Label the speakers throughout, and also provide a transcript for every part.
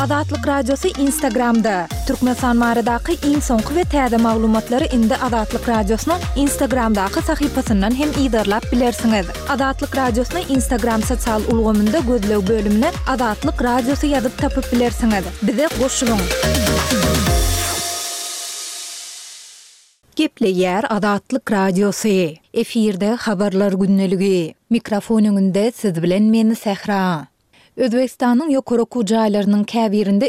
Speaker 1: Azatlyk Radiosu Instagramda. Türkmenistan baradaky iň soňky we täze maglumatlary indi Azatlyk Radiosynyň Instagramdaky sahypasyndan hem ýa-da bilersiňiz. Azatlyk Radiosynyň Instagram sosial ulgamynda gözlew bölümine Azatlyk Radiosu ýazyp tapyp bilersiňiz. Bize goşulyň. Gepleýär Azatlyk Radiosu. Efirde habarlar günneligi. Mikrofonuňynda siz bilen meni Sehra. Özbekistanyň ýokary okuw jaýlarynyň käbirinde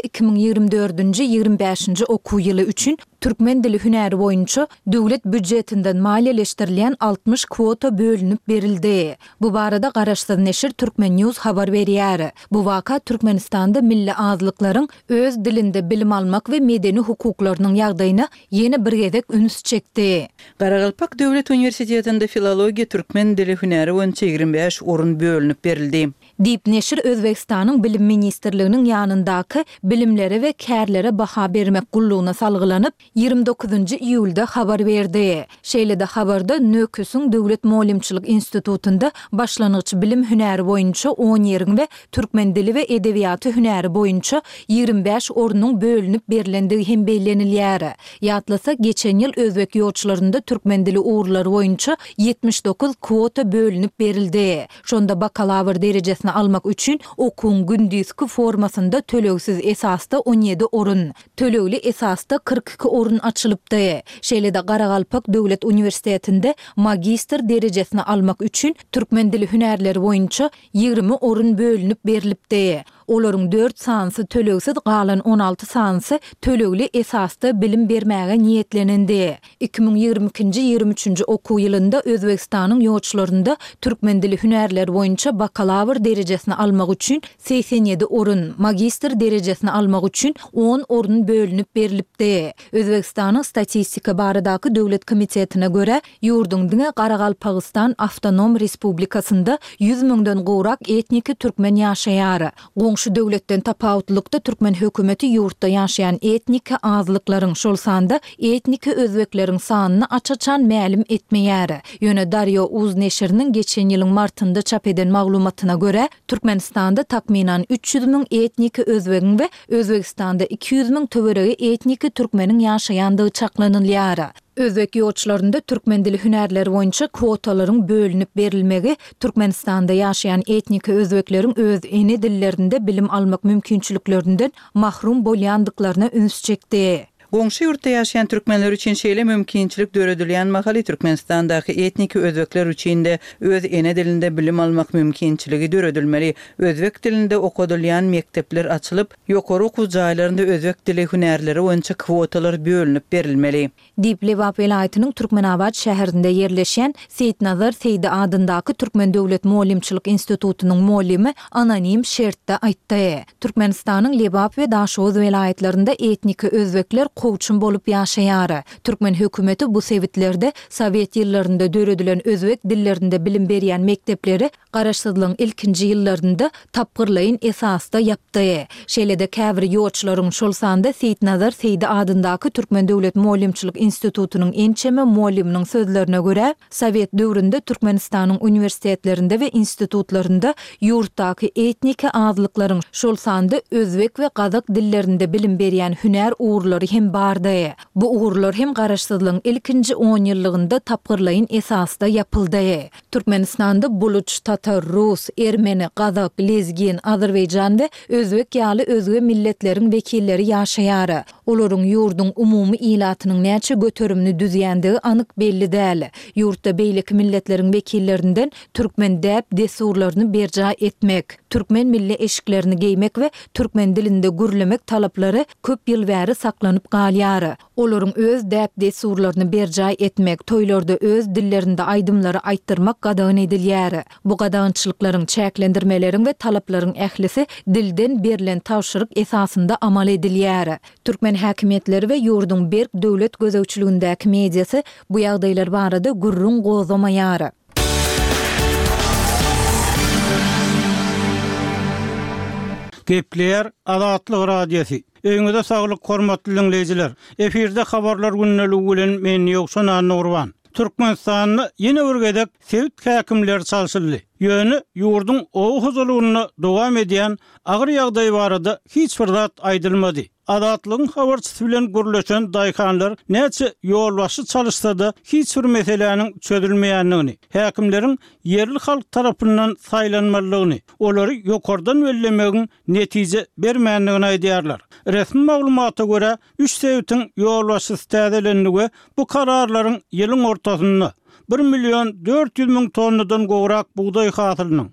Speaker 1: 2024-25 okuw ýyly üçin türkmen dili hünäri boýunça döwlet büdjetinden maliýeleşdirilen 60 kwota bölünip berildi. Bu barada Garaşsyz neşir Türkmen News habar berýär. Bu waka Türkmenistanda milli azlyklaryň öz dilinde bilim almak we medeni hukuklarynyň ýagdaýyna ýene bir gezek üns çekdi.
Speaker 2: Garagalpak Döwlet Uniwersitetinde filologiýa türkmen dili hünäri boýunça 25 orun bölünip berildi.
Speaker 1: Diýip neşir Özbekistanyň bilim ministrliginiň ýanyndaky bilimlere we kärlere baha bermek gullugyna salgylanyp 29 iýulda habar berdi. Şeýle-de habarda Nöküsüň Döwlet Molimçilik Institutunda başlangyç bilim hünäri boýunça 10 ýeriň we türkmen dili we edebiýaty hünäri boýunça 25 ornuň bölünip berilendigi hem beýlenilýär. Ýatlasa geçen ýyl özbek ýolçularynda türkmen dili uğurlary boýunça 79 kwota bölünip berildi. Şonda bakalavr derejesini almak üçin okuwun gündüzki formasynda tölegsiz esasda 17 orun, tölegli esasda 42 orun açylypdy. Şeýle-de Garagalpak Döwlet Uniwersitetinde magistr derejesini almak üçin türkmen dili hünärleri boýunça 20 orun bölünip berilipdi. Olaryň 4 sanansy tölegsiz, galan 16 sanansy tölegli esasda bilim bermäge niýetlenendi. 2022-23 okuw ýylynda Özbekistanyň ýolçularynda türkmen dili hünärleri boýunça bakalavr derejesini almak üçin 87 orun, magistr derejesini almak üçin 10 orun bölünip berilipdi. Özbekistanyň statistika baradaky döwlet komitetine göre ýurdun diňe Garagalpakstan Awtonom Respublikasynda 100 000-den gowrak etniki türkmen ýaşaýar. Goňşy döwletden tapawutlykda türkmen hökümeti ýurtda ýaşaýan etniki azlyklaryň şol sanda etniki özbekleriň sanyny açaçan mälim etmeýär. Ýöne Daryo Uz neşiriniň geçen ýylyň martynda çap eden maglumatyna göre Türkmenistanda takminan 300 000 etniki özbegiň we Özbekistanda 200 000 töweregi etniki türkmeniň ýaşaýandygy çaklanylýar. Özbek ýolçularynda türkmen dili hünärleri boýunça kwotalaryň bölünip berilmegi Türkmenistanda ýaşaýan etniki özbekleriň öz ene dillerinde bilim almak mümkinçiliklerinden mahrum bolýandyklaryna üns çekdi.
Speaker 2: Goňşy ýurtda ýaşaýan türkmenler üçin şeýle mümkinçilik döredilýän mahaly Türkmenistandaky etniki özbekler üçin de öz ene dilinde bilim almak mümkinçiligi döredilmeli. Özbek dilinde okudylýan mektepler açylyp, ýokary okuw jaýlarynda özbek dili hünärleri boýunça kwotalar bölünip berilmeli.
Speaker 1: Diýip Lewap welaýatynyň Türkmenabad şäherinde ýerleşen Seýdnazar Seýdi adyndaki Türkmen Döwlet Molimçilik Institutunyň molimi anonim şertde aýtdy. Türkmenistanyň Lewap we Daşoz welaýatlarynda etniki özbekler kowçun bolup ýaşaýar. Türkmen hökümeti bu sewitlerde Sowet ýyllarynda döredilen özbek dillerinde bilim berýän mektepleri Garaşsyzlygyň ilkinji ýyllarynda tapgyrlaýyn esasda ýapdy. Şeýle-de käbir ýolçularyň şol sanda Seýdnazar Seýdi adyndaky Türkmen Döwlet Molimçilik Institutunyň ençeme moliminiň sözlerine göre Sowet döwründe Türkmenistanyň uniwersitetlerinde we institutlarynda ýurtdaky etniki azlyklaryň şol sanda özbek we kazak dillerinde bilim berýän hünär uğurlary hem bardy. Bu uğurlar hem Garaşsyzlygyň ilkinji 10 ýyllygynda tapgyrlaýyn esasda ýapyldy. Türkmenistanda buluç, tatar, rus, ermeni, kazak, lezgin, Azerbaýjan we özbek ýaly özge milletleriň wekilleri ýaşaýar. Olaryň ýurdun umumy ilatynyň näçe götürümni düzýändigi anyk belli däl. Ýurtda beýleki milletleriň wekillerinden türkmen däp desurlaryny berja etmek, türkmen milli eşiklerini geymek we türkmen dilinde gürlemek talaplary köp ýyl bäri saklanyp galýar. Olaryň öz däp desurlaryny berja etmek, toýlarda öz dillerinde aýdymlary aýtdyrmak gadagan edilýär. Bu gadagançylyklaryň çäklendirmeleriň we talaplaryň ählisi dilden berilen tawşyryk esasynda amal edilýär. Türkmen häkimetleri we ýurdun berk döwlet gözewçiligindäki mediasy bu ýagdaýlar barada gurrun gozamaýar.
Speaker 3: Gepleýär Azatlyk Radiosu. Öňüňizde saglyk hormatly dinleýijiler. Efirde habarlar günneligi bilen men Ýokşan Nurwan. Türkmenistan'ı yine örgedek sevit häkimler çalşyldy. Ýöne ýurdun ow huzurlugyny dowam edýän agyr ýagdaý barada hiç bir zat aýdylmady. Adatlygyň habarçysy bilen gürleşen daýkanlar näçe ýol başy çalyşsa-da hiç bir meseleniň çözülmeýändigini, häkimleriň yerli halk tarapyndan saýlanmalygyny, olary ýokardan bellemegiň netije bermändigini aýdýarlar. Resmi maglumata görä 3 sewitin ýol başysy täzelenligi bu kararlaryň ýylyň ortasynda 1.400.000 tonnadan gowrak buğday hasylynyň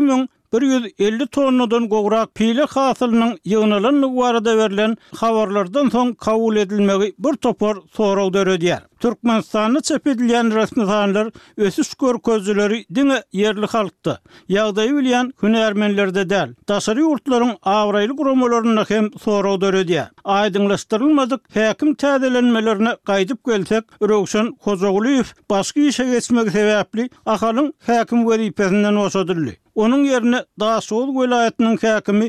Speaker 3: 2.150 tonnadan gowrak pile hasylynyň ýygnalynyň barada berilen habarlardan soň kabul edilmegi bir topar soraw döredýär. Türkmenistanyň çep edilýän resmi sanlar ösüş görkezleri diňe yerli halkda ýagdaýy bilýän hünärmenlerde däl, daşary ýurtlaryň awraýly guramalaryna hem soraw döredýär. Aýdyňlaşdyrylmadyk häkim täzelenmelerine gaýdyp gelsek, Röwşen Hojaguliýew başga işe geçmek sebäpli ahalyň häkim wezipesinden boşadyldy. Onun yerine Daşoğlu vilayetinin häkimi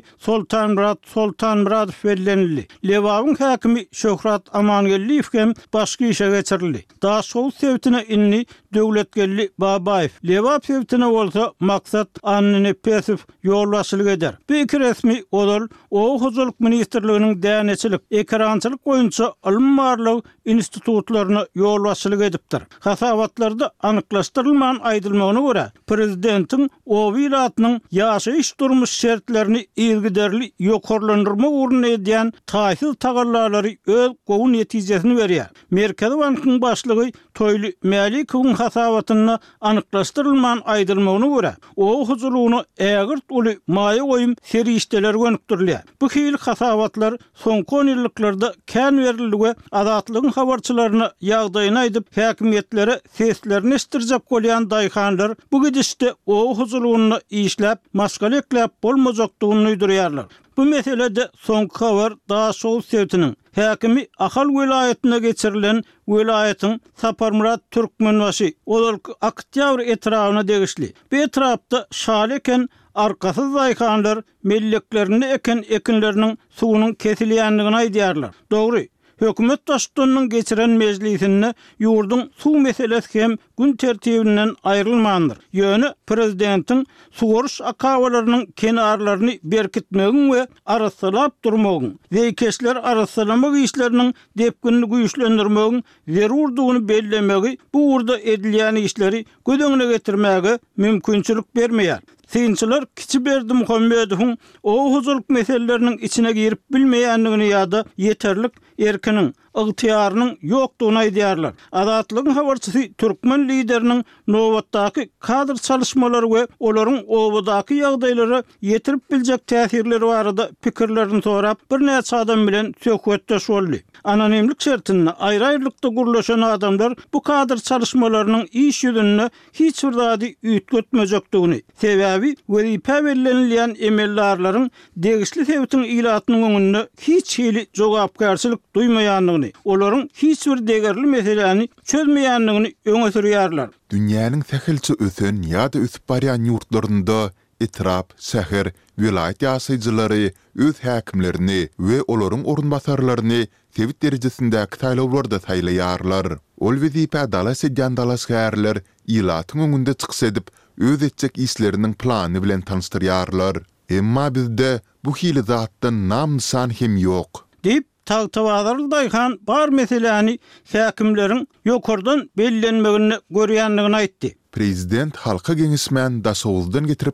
Speaker 3: Sultan bellenildi. Lewawyň häkimi Şöhrat Amangelliýew hem başga işe geçirildi. Daşoğlu sevtine inni Döwletgelli Babaýew. Lewa sevtine bolsa maksat Annepesiw ýolbaşçylyk eder. Bu iki resmi odal Ow huzurluk ministrliginiň däneçilik, ekrançylyk boýunça alym institutlaryna ýolbaşçylyk edipdir. Hasabatlarda anyklaşdyrylmayan aýdylmagyna görä, prezidentiň Ow vilayatynyň ýaşaýyş durmuş şertlerini ilgiderli ýokarlandyrma ugruna edýän taýsy tagallalary öz gowy netijesini berýär. Merkezi bankyň başlygy Toýly Mälikiň hasabatyny anyklaşdyrylmayan aýdylmagyna görä, Ow huzurlugyny ägirt uly maýa goýum serişdeler gönükdirler. Bu hili hasabatlar soňky 10 ýyllarda kän berildige adatlygyň habarçylaryna ýagdaýyny aýdyp häkimiýetlere seslerini estirjek bolýan daýkanlar bu gidişde Ow huzurlugyny işläp, maşgal ekläp bolmajakdygyny ýurýarlar. Bu meselede soňky habar Daşoğlu sevtiniň häkimi Ahal vilayetine geçirilen vilayetin Saparmurat Türkmenbaşy olar Aktýabr etrawyna degişli. Bu etrapda şaleken arkasız daýkanlar melleklerini ekinleriniň suwunyň kesilýändigini aýdýarlar. Dogry. Hökümet daşdynyň geçiren meclisinde ýurdun suw meselesi hem gün tertibinden aýrylmandyr. Ýöne prezidentiň suwaryş akawalarynyň kenarlaryny berkitmegi we arasylap durmagy, wekeşler arasalamak işleriniň depkinini güýçlendirmegi, zerurdugyny bellemegi, bu urda edilýän işleri gödeňine getirmegi mümkinçilik bermeýär. Synçylar Kiçi Berdimuhammedowyň Ow huzurluk meseleleriniň içine girip bilmeýändigini ýa-da yeterlik erkiniň ygtyýarynyň ýokdugyny aýdýarlar. Adatlygyň habarçysy türkmen lideriniň nowatdaky kadr çalışmalary we olaryň owadaky ýagdaýlary ýetirip biljek täsirleri barada pikirlerini sorap bir näçe adam bilen söhbetdeş boldy. Anonimlik şertinde aýry-aýrylykda gurlaşan adamlar bu kadr çalışmalarynyň iş ýüzünde hiç bir zady üýtgetmejekdigini, sebäbi wezipe berilýän emellarlaryň degişli sebäpden ilatynyň öňünde hiç hili jogapkarçylyk duýmaýandygyny, olaryň hiç bir degerli meseleni çözmeýändigini öňe sürýärler.
Speaker 4: Dünýäniň tähilçi ösen ýa-da ösüp barýan ýurtlarynda etrap, şäher, vilayet ýaşaýjylary öz häkimlerini we olaryň orunbasarlaryny sebit derejesindäki taýlawlarda taýlaýarlar. Ol wezipe dalas edýän dalas şäherler ilatyň öňünde çyks edip öz etjek işleriniň plany bilen tanıştyrýarlar. Emma bizde bu hili zatdan nam-nişan hem ýok.
Speaker 3: Dip tagtawadarly daýkan bar meseleni häkimleriň ýokardan bellenmegini görýändigini aýtdy.
Speaker 4: Prezident halka geňişmän Daşoğludan getirip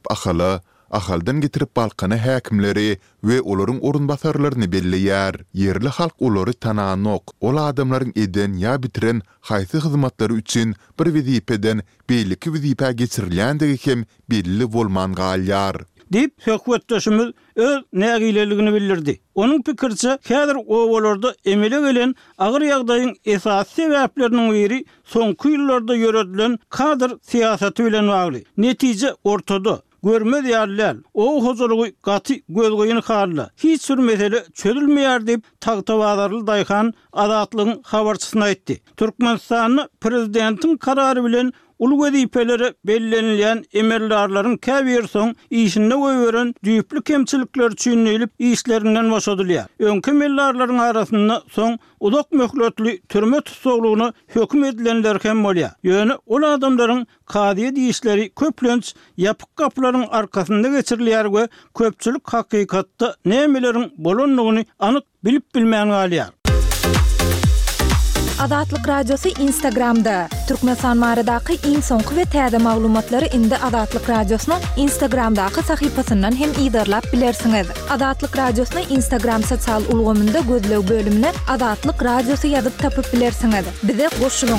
Speaker 4: Ahaldan getirip balkana häkimleri we olaryň orunbasarlaryny belleýär. Yerli halk olary tananok, ol adamlaryň eden ýa bitiren haýsy hyzmatlary üçin bir wezipeden beýleki wezipe geçirilýändigi hem belli bolman galýar.
Speaker 3: Dip hökümetdeşimiz öz nägileligini bildirdi. Onun pikirçe häzir owalarda emele gelen agyr ýagdaýyň esasy sebäpleriniň biri soňky ýyllarda ýöredilen kadr siýasaty bilen bagly. Netije ortada. Görmez ýerler, Ow huzurlugy gaty gözgoýuny harla. Hiç bir mesele çözülmeýär diýip tagtawadarly daýkan adatlygyň habarçysyna aýtdy. Türkmenistanyň prezidentiň karary bilen ulu wezipelere bellenilýän emellarlaryň käbir soň işinde göweren düýpli kemçilikler çüýnelip işlerinden boşadylýar. Öňki emellarlaryň arasynda soň uzak möhletli türme tutsagylygyny hökm edilenler hem bolýar. Ýöne ol adamlaryň kadiýe diýişleri köplenç ýapyk gapylaryň arkasynda geçirilýär we köpçülik hakykatda nämeleriň bolanlygyny anyk bilip bilmän galýar.
Speaker 1: Adatlyk radiosu Instagramda. Türkmenistan maradaky iň soňky we täze maglumatlary indi Adatlyk radiosynyň Instagramdaky sahypasyndan hem ýydarlap bilersiňiz. Adatlyk radiosyny Instagram sosial ulgamynda gözlew bölümine Adatlyk radiosu ýazyp tapyp bilersiňiz. Bize goşulyň.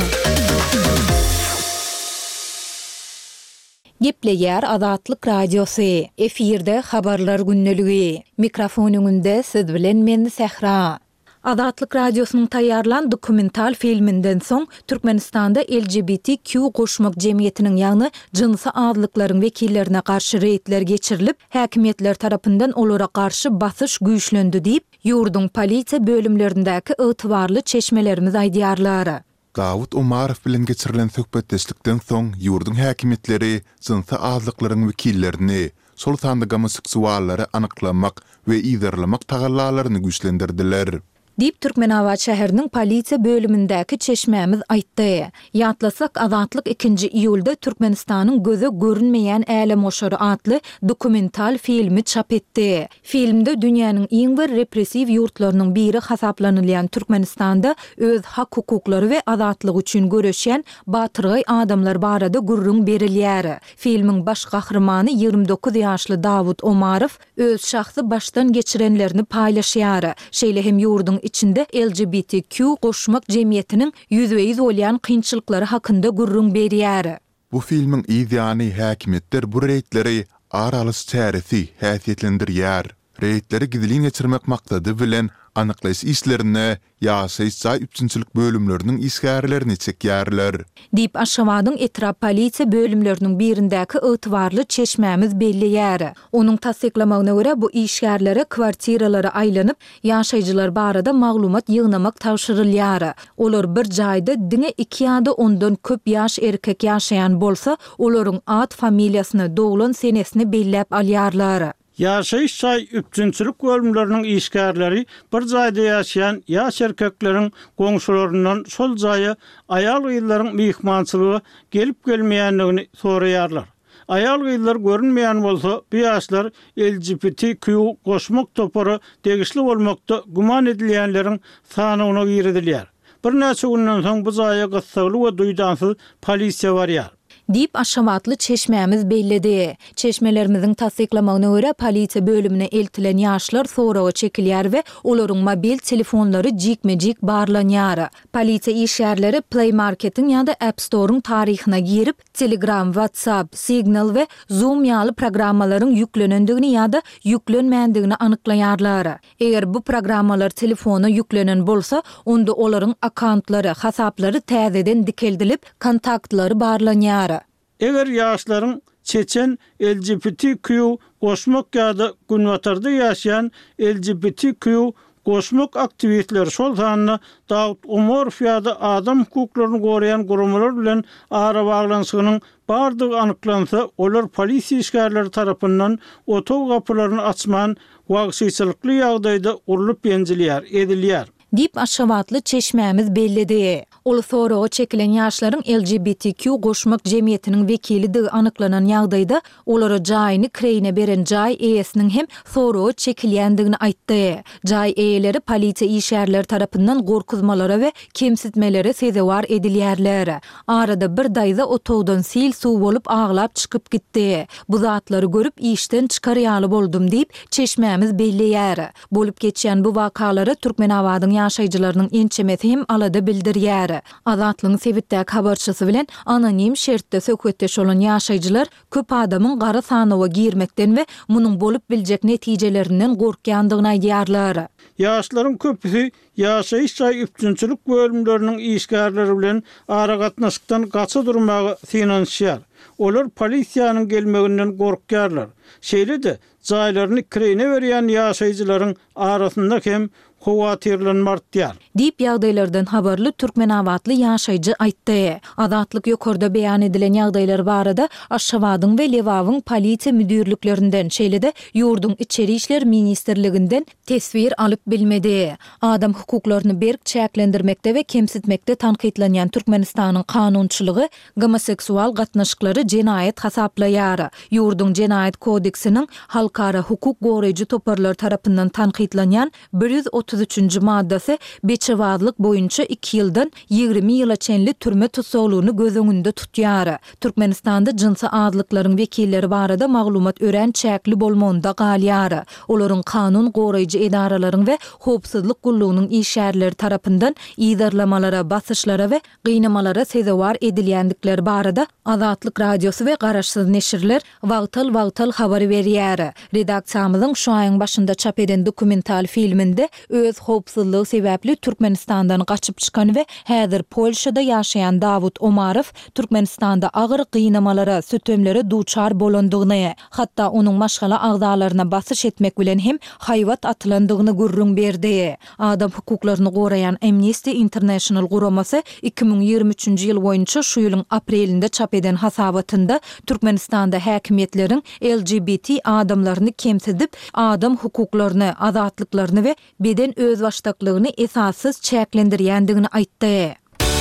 Speaker 1: Gepleýär Adatlyk radiosu. Efirde habarlar günneligi. Mikrofonyňynda siz bilen men Sehra. Adatlyk radiosynyň taýýarlan dokumental filminden soň Türkmenistanda LGBTQ goşmak jemgyýetiniň ýagny jinsy azlyklaryň wekillerine garşy reýtler geçirilip, häkimetler tarapyndan olara garşy basyş güýçlendi diýip, ýurdun polisiýa bölümlerindäki ygtybarly çeşmelerimiz aýdýarlar.
Speaker 4: Davut Omarov bilen geçirilen söhbetdeşlikden soň ýurdun häkimetleri jinsy azlyklaryň wekillerini, sol sandy homoseksuallary anyklamak we ýydarlamak tagallalaryny güýçlendirdiler. Dip
Speaker 1: Türkmenawat şäheriniň polisiýa bölümindäki çeşmämiz aýtdy. Ýatlasak Adatlyk 2-nji iýulda Türkmenistanyň göze görünmeýän äle moşary adly dokumental filmi çap etdi. Filmde dünýäniň iň bir repressiw ýurtlarynyň biri hasaplanylýan Türkmenistanda öz hak hukuklary we azatlygy üçin göreşýän batyrgy adamlar barada gurrun berilýär. Filmiň baş gahrymany 29 ýaşly Davut Omarov öz şahsy başdan geçirenlerini paýlaşýar. Şeýle hem ýurdun içinde LGBTQ goşmak jemgyýetiniň ýüzbeýiz bolýan kynçylyklary hakynda gurrun berýär.
Speaker 4: Bu filmiň ýa-ni häkimetler bu reýtleri aralys çäresi häsiýetlendirýär. Reýtleri gidilin geçirmek maksady bilen anyklaýs işlerine ýa-şeýsa üçinçilik bölümleriniň işgärlerini çekýärler.
Speaker 1: Dip Aşgabatyň etrap polisiýa bölümleriniň birindäki ygtybarly çeşmämiz belliýär. Onuň tasdiklamagyna görä bu işgärlere kwartiralary aýlanyp, ýaşaýjylar barada maglumat ýygnamak tawşyrylýar. Olar bir jaýda diňe 2 ýa-da ondan köp ýaş erkek ýaşaýan bolsa, olaryň ad familiýasyny, doglan senesini bellep alýarlar.
Speaker 3: Ýaşaýyş çay üçinçilik bölümleriniň işgärleri bir jaýda ýaşaýan ýaş erkekleriň goňşularyndan şol jaýa aýal gyýlaryň mehmançylygy gelip gelmeýänligini soraýarlar. Aýal gyýlar görünmeýän bolsa, bu ýaşlar LGBTQ goşmak topary degişli bolmakda guman edilýänleriň sanyna giredilýär. Bir näçe günden soň bu jaýa gyssaly we duýdansyz polisiýa barýar.
Speaker 1: Dip Aşgabatly çeşmämiz bellidi. Çeşmelerimizin tasdiklamagyna görä polisiýa bölümine eltilen ýaşlar soraga çekilýär we olaryň mobil telefonlary jikme-jik barlanýar. Polisiýa işgärleri Play Market'in ýa-da App Store'un tarihine girip, Telegram, WhatsApp, Signal we Zoom ýaly programmalaryň ýüklenendigini ýa-da ýüklenmändigini anyklaýarlar. Eger bu programmalar telefona ýüklenen bolsa, onda olaryň akantlary, hasaplary täzeden dikeldilip, kontaktlary barlanýar.
Speaker 3: Eger ýaşlaryň çeçen LGBTQ goşmak ýa-da Günwatarda ýaşaýan LGBTQ goşmak aktivistleri şol sanyna Davut Omarov ýa-da adam hukuklaryny goraýan gurumlar bilen ara baglanşygynyň bardygy anyklansa, olar polisiýa işgärleri tarapyndan oto gapylaryny açman wagtyçylykly ýagdaýda urulyp edilýär.
Speaker 1: Dip Aşgabatly çeşmämiz bellidi. Ol soraga çekilen ýaşlaryň LGBTQ goşmak jemgyýetiniň wekilidigi anyklanan ýagdaýda olara jaýyny kreýine beren jaý eýesiniň hem soraga çekilýändigini aýtdy. Jaý eýeleri polisiýa işgärleri tarapyndan gorkuzmalara we kemsitmelere sezewar edilýärler. Arada bir daýda otowdan sil suw bolup aglap çykyp gitdi. Bu zatlary görüp işden çykarýaly boldum diýip çeşmämiz belliýär. Bolup geçýän bu wakalary Türkmenawatyň ýaşaýjylarynyň ençemesi hem alada bildirýär. Azatlygyň sebitdäki habarçysy bilen anonim şertde söhbetdeş bolan ýaşaýjylar köp adamyň gara sanyna girmekden we munyň bolup biljek netijelerinden gorkýandygyny aýdýarlar.
Speaker 3: Ýaşlaryň köpüsi ýaşaýyş çay üçinçilik bölümleriniň işgärleri bilen ara gatnaşykdan gaça durmagy synanýar. Olar polisiýanyň gelmeginden gorkýarlar. Şeýle-de jaýlaryny kirene berýän ýaşaýjylaryň arasynda hem howatyrlanmardýar.
Speaker 1: Diýip ýagdaýlardan habarly türkmen awatly ýaşaýjy aýtdy. Adatlyk ýokarda beýan edilen ýagdaýlar barada Aşgabatyň we Lewawyň polisiýa müdürliklerinden şeýle-de ýurduň içeri işler ministrliginden tesbir alyp bilmedi. Adam hukuklaryny berk çäklendirmekde we kemsitmekde tanqidlanýan Türkmenistanyň kanunçylygy homoseksual gatnaşyklary jenaýat hasaplaýar. Ýurduň jenaýat kodeksiniň halkara hukuk goraýjy toparlar tarapyndan tanqidlanýan 133-nji maddasy beçewazlyk boýunça 2 ýyldan 20 ýyla çenli türme tutsaglygyny göz öňünde tutýar. Türkmenistanda jinsy azlyklaryň wekilleri barada maglumat ören çäkli bolmanda galýar. Olaryň kanun goraýjy edaralaryň we howpsuzlyk gullugynyň işgärleri tarapyndan ýydarlamalara, basyşlara we gynamalara sezewar edilýändikleri barada Azatlyk radiosu we Garaşsyz neşirler wagtal habar berýär. Redaksiýamyzyň şu aýyň başynda çap eden dokumental filminde öz howpsuzlygy sebäpli Türkmenistandan gaçyp çykan we häzir Polşada ýaşaýan Dawud Omarov Türkmenistanda agyr gynamalara, sötömlere duçar bolandygyny, hatda onuň maşgala agzalaryna basyş etmek bilen hem haýwat atylandygyny gürrüň berdi. Adam hukuklaryny goraýan Amnesty International guramasy 2023-nji ýyl boýunça şu ýylyň aprelinde çap eden hasabatynda Türkmenistanda häkimetleriň LGBT adamlaryny kemsidip, adam hukuklaryny, azatlyklaryny we beden öz başdaklygyny esassız çäklendirýändigini aýtdy.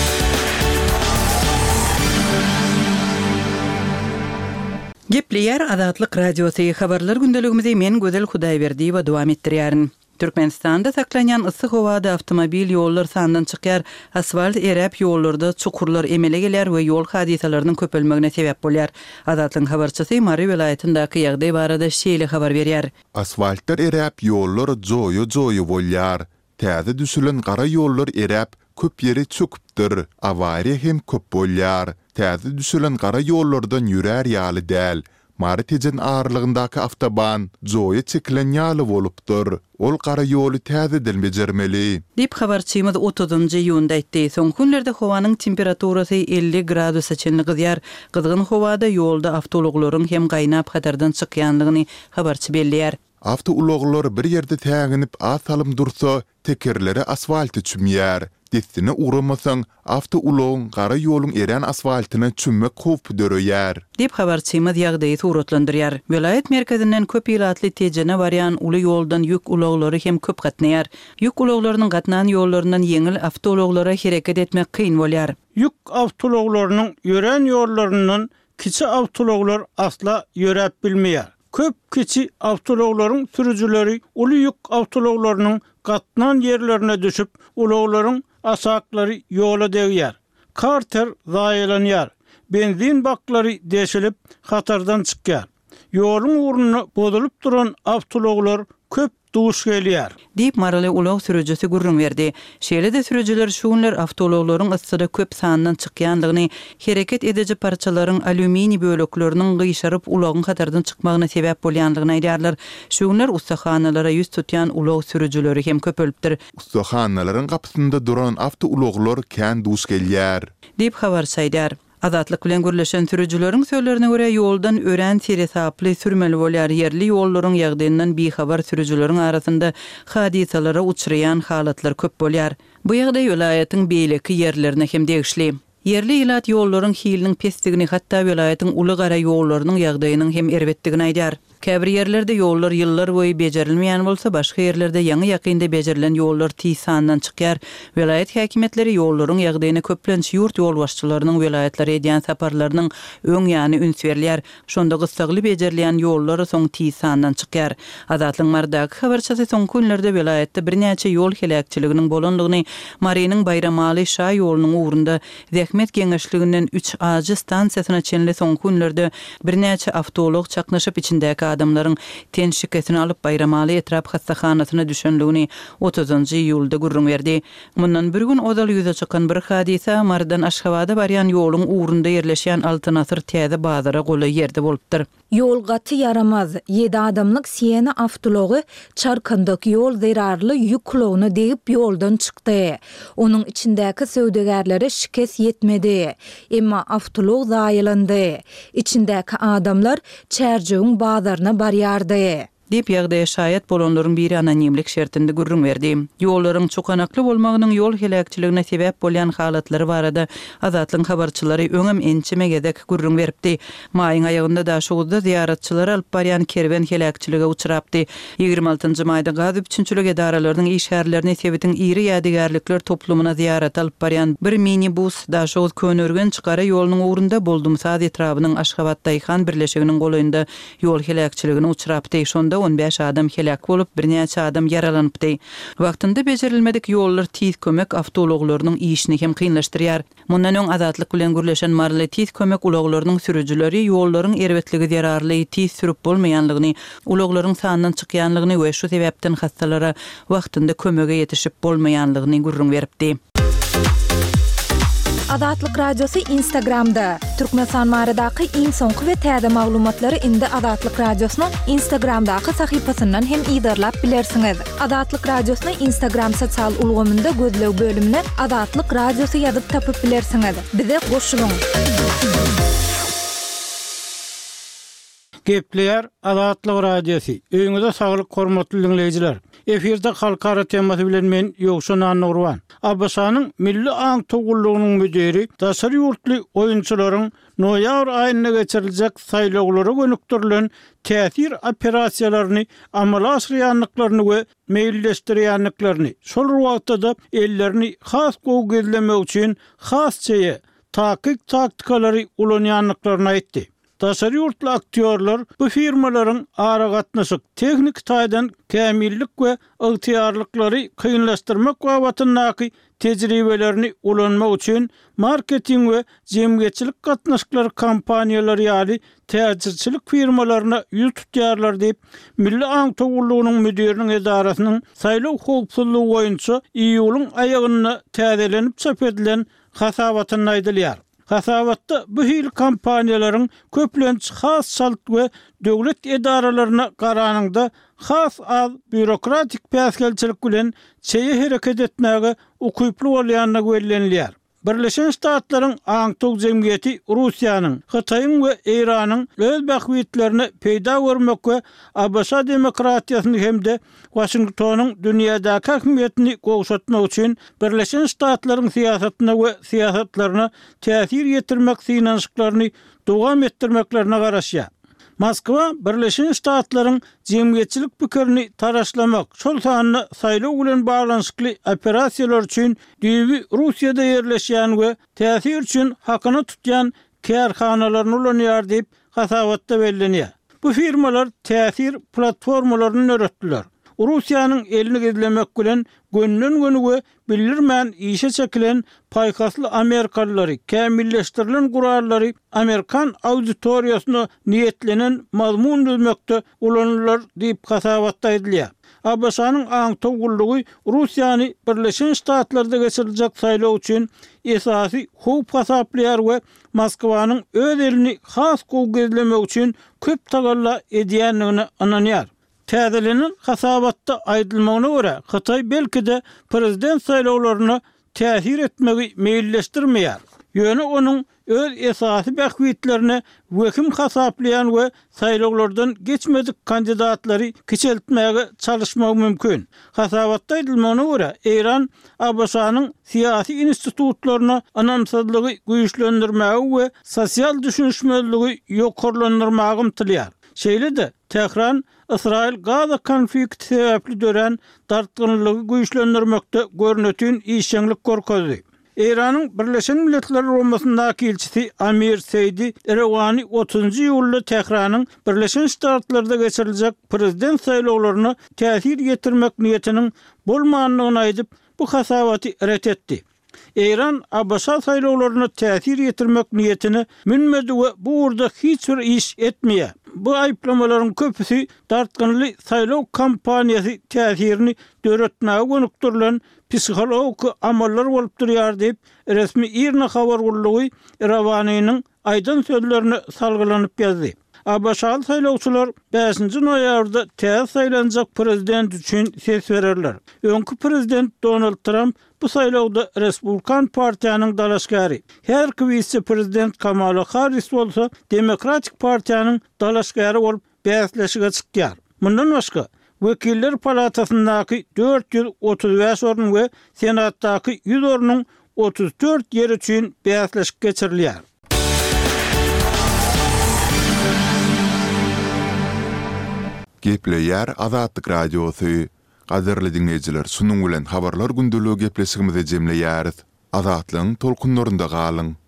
Speaker 2: Gepleýär Azatlyk radiosy habarlar gündeligimizi men Gözel Hudaýberdi we dowam etdirýärin. Türkmenistanda saklanýan yssyk howada awtomobil ýollar sandan çykýar, asfalt erep ýollarda çukurlar emele geler we ýol hadisalarynyň köpelmegine sebäp bolýar. Azatlyň habarçysy Mary welaýatyndaky ýagdaý barada şeýle habar berýär.
Speaker 4: Asfaltlar erep ýollar joýu bolýar. Täze düşülen gara ýollar erep köp ýeri çöküpdir. Awariýa hem köp bolýar. Täze düşülen gara ýollardan ýürer ýaly däl. Mary tejen ağırlığındaky awtoban joýa çekilen ýaly bolupdyr. Ol gara ýoly täzeden bejermeli.
Speaker 2: Dip habarçymyz 30-njy ýunda aýtdy. Soň günlerde howanyň temperaturasy 50 gradusa çenli gyzýar. Gyzgyn howada ýolda awtologlaryň hem gaýnap hatardan çykýanlygyny habarçy belleýär.
Speaker 4: Awtologlar bir ýerde täňinip asalym dursa, tekerleri asfalty çümýär. Destine uğramasan, awtologyň gara ýoluň eren asfaltyna çümmek howpy dörýär.
Speaker 2: Dip habarçymyz ýagdaýy suratlandyrýar. Vilayet merkezinden köp ýylatly tejene barýan uly ýoldan ýük uloglary hem köp gatnaýar. Ýük uloglarynyň gatnan ýollaryndan ýeňil awtologlara hereket etmek kyn bolýar.
Speaker 3: Ýük awtologlarynyň ýören ýollaryndan kiçi awtologlar asla ýörep bilmeýär. Köp kiçi awtologlaryň sürüjüleri uly ýük awtologlarynyň gatnan ýerlerine düşüp uloglaryň asaklary ýola degýär. Karter zaýalanýar. Benzin baklary deşilip hatardan çykýar. Ýoluň uruny bozulup duran awtologlar köp duş gelýär.
Speaker 2: Diýip maraly ulog sürüjüsi gurrun berdi. Şeýle-de sürüjüler şu günler awtologlaryň yssyda köp sandan çykýanlygyny, hereket edeji parçalaryň alümini bölekleriniň gyşaryp ulogyň hatardan çykmagyna sebäp bolýanlygyny aýdýarlar. Şu günler ustahanalara ýüz tutýan ulog sürüjüleri hem köpelipdir.
Speaker 4: Ustahanalaryň gapysynda duran awtologlar kän duş gelýär.
Speaker 2: Diýip habar saýdar. Azatlyk bilen gürleşen sürüjüleriň sözlerine görä ýoldan ören teresaply sürmeli bolýar. Yerli ýollaryň ýagdaýyndan bihabar sürüjüleriň arasynda hadisalara uçraýan halatlar köp bolýar. Bu ýagdaý welaýatyň beýleki ýerlerine hem degişli. Yerli ýylat ýollaryň hiliniň pesdigini hatda welaýatyň uly gara ýollarynyň ýagdaýynyň hem erbetdigini aýdýar. Käbir ýerlerde ýollar ýyllar boýy bejerilmeýän bolsa, başga ýerlerde ýaňy ýakynda bejerilen ýollar tisandan çykýar. Welaýat häkimetleri ýollaryň ýagdaýyny köplenç ýurt ýol başçylarynyň welaýatlara edýän saparlarynyň öň ýany üns berýär. Şonda gysagly bejerilýän ýollar soň tisandan çykýar. Azatlyň mardaky habarçysy soň günlerde welaýatda birnäçe ýol helakçyliginiň bolanlygyny, Marynyň Bayramaly şa ýolunyň ugrunda zähmet geňeşliginden 3 ajy stansiýasyna çenli soň günlerde birnäçe awtolog çaknaşyp içindäki adamlaryň ten şiketini alyp Bayramaly etrap hastahanasyna düşenligini 30-njy ýylda gurrun berdi. Mundan bir gün odal ýüze çykan bir hadisa Mardan Aşgabada barýan ýoluň ugrunda ýerleşýän Altyn Asyr täze bazara goly ýerde bolupdyr.
Speaker 1: Yol gaty yaramaz. 7 adamlyk Siena avtology çarkandaky yol zerarly ýüklowny degip ýoldan çykdy. Onuň içindäki söwdegerlere şikes yetmedi. Emma avtolog zaýalandy. İçindäki adamlar çärjüň bazaryna barýardy.
Speaker 2: Dip ýagdaýa şaýat bolanlaryň biri anonimlik şertinde gürrüň berdi. Ýollaryň çokanakly bolmagynyň ýol helakçylygyna sebäp bolan halatlary barada Azatlyň habarçylary öňem ençimegedek gürrüň beripdi. Maýyň aýagynda da şowda ziyaratçylar alyp barýan kerwen helakçylyga uçurapdy. 26-njy maýda gaz üçinçilik edaralarynyň işgärlerini sebätiň iri ýadygarlyklar toplumuna ziyarat alyp barýan bir minibus da şow könörgen çykara ýolunyň ugrunda boldumsa etrabynyň Aşgabatdaýhan birleşiginiň golaýynda ýol helakçylygına uçurapdy. Şonda 15 adam helak bolup, bir näçe adam yaralanypdy. Wagtynda bejerilmedik ýollar tiz kömek avtologlarynyň işini hem kynlaşdyrýar. Mundan öň Azatlyk bilen gürleşen marly tiz kömek ulaglarynyň sürüjüleri ýollaryň erwetligi zerarly tiz sürüp bolmaýanlygyny, ulaglaryň sanynyň çykýanlygyny we şu sebäpden hastalara wagtynda kömege ýetişip bolmaýanlygyny gürrüň beripdi.
Speaker 1: Azatlyk radiosu Instagramda. Türkmenistan maradaky iň soňky we täze maglumatlary indi Azatlyk radiosynyň Instagramdaky sahypasyndan hem ýydarlap bilersiňiz. Azatlyk radiosyny Instagram sosial ulgamynda gözlew bölümine Azatlyk radiosu ýazyp tapyp bilersiňiz. Bize goşulyň.
Speaker 3: Gepler Azatlyk radiosu. Öňüňizde saglyk hormatly dinleýijiler. Efirde halkara temasy bilen men Ýogşan Nurwan. Abbasanyň milli aň togullygynyň müdiri, Daşary ýurtly oýunçylaryň noýabr aýyna geçiriljek saýlawlara gönükdirilen täsir operasiýalaryny amala aşyrýanlyklaryny we meýilleşdirýänliklaryny, şol wagtda ellerini has gowgezlemek üçin hasçaýa takyk taktikalary ulanýanlyklaryny aýtdy. Daşary ýurtly aktýorlar bu firmalaryň aragatnaşyk teknik taýdan kämillik we ygtyýarlyklary kynlaşdyrmak wagtyndaky tejribelerini ulanmak üçin marketing we jemgyýetçilik gatnaşyklary kampaniýalary ýaly täsirçilik firmalaryna ýüz tutýarlar diýip Milli Aň Togullygynyň müdiriniň edarasynyň saýlaw howpsuzlygy boýunça iýulyň aýagyna täzelenip çap edilen hasabatyny aýdylýar. Hasabatda bu hil kampaniýalaryň köplenç has şalt we döwlet edaralaryna garanyňda has az bürokratik päsgelçilik bilen çeýe hereket etmäge ukyply bolýanyna bellenilýär. Birleşen Ştatlaryň Aňtog jemgyýeti Russiýanyň, Hytaýyň we Iranyň öz bähwitlerini peýda görmek we Abşa demokratiýasyny hemde Washingtonyň dünýädäki häkimiýetini gowşatmak üçin Birleşen Ştatlaryň siýasatyna we siýasatlaryna täsir ýetirmek synanyşyklaryny dowam etdirmeklerine garaşýar. Moskwa Birleşen Ştatlaryň jemgyýetçilik pikirini taraşlamak, şol sanyny saýlaw bilen baglanyşykly operasiýalar üçin düýbi Russiýada ýerleşýän we täsir üçin hakyny tutýan kärhanalaryny ulanýar diýip hasabatda bellenýär. Bu firmalar täsir platformalaryny öretdiler. Russiýanyň elini gezlemek bilen gönnün-gönüge bildirmän işe çekilen paýkasly Amerikalylary, kämilleşdirilen gurallary Amerikan auditoriýasyna niýetlenen mazmun düzmekde ulanýarlar diýip hasabatda edilýär. Abbasanyň aň togullygy Russiýany Birleşen Ştatlarda geçiriljek saýlaw üçin esasy howp hasaplaýar we Moskwanyň öz elini has gowgezlemek üçin köp tagalla edýänligini ananýar. Täzelenen hasabatda aýdylmagyna görä, Hytaý belki-de prezident saýlawlaryna täsir etmegi meýilleşdirmeýär. Ýöne onuň öz esasy bähwitlerini wekim hasaplayan we saýlawlardan geçmedik kandidatlary kiçeltmäge çalışmak mümkin. Hasabatda aýdylmagyna görä, Iran Abşanyň siýasy institutlaryna anamsazlygy güýçlendirmäge we sosial düşünşmezligi ýokarlandyrmagy umtylýar. Şeýle-de Tehran İsrail Gaza konflikti sebäpli dören dartgynlygy güýçlendirmekde görnetýän işçilik gorkazy. Iranyň Birleşen Milletler Romasyndaky elçisi Amir Seydi Erewani 30 ýylda Tehranyň Birleşen Ştatlarda geçiriljek prezident saýlawlaryna täsir ýetirmek niýetiniň bolmanlygyny aýdyp bu hasabaty ret etdi. Iran Abşa saýlawlaryna täsir ýetirmek niýetini münmedi we bu urda hiç bir iş etmeýär. Bu aýplamalaryň köpüsi dartgynly saýlaw kampaniýasy täsirini döretmäge gönükdirilen psikologik amallar bolup durýar diýip resmi İran habar gurulugy Erawanynyň aýdan sözlerini salgylanyp ýazdy. Abaşal saýlawçylar 5-nji noýabrda täze saýlanjak prezident üçin ses bererler. Öňkü prezident Donald Trump bu saýlawda Respublikan partiýanyň dalaşgary, her vice prezident Kamala Harris bolsa Demokratik partiýanyň dalaşgary bolup bäsleşige çykýar. Mundan başga Wekiller Palatasyndaky 435 orun we Senatdaky 100 orunyň 34 yer üçin bäsleşik geçirilýär.
Speaker 4: Gepleýär Azatlyk radiosy. Gaderli dinleýijiler, sunuň bilen habarlar gündeligi gepleşigimize jemleýäris. Azatlyň tolkunlarynda galyň.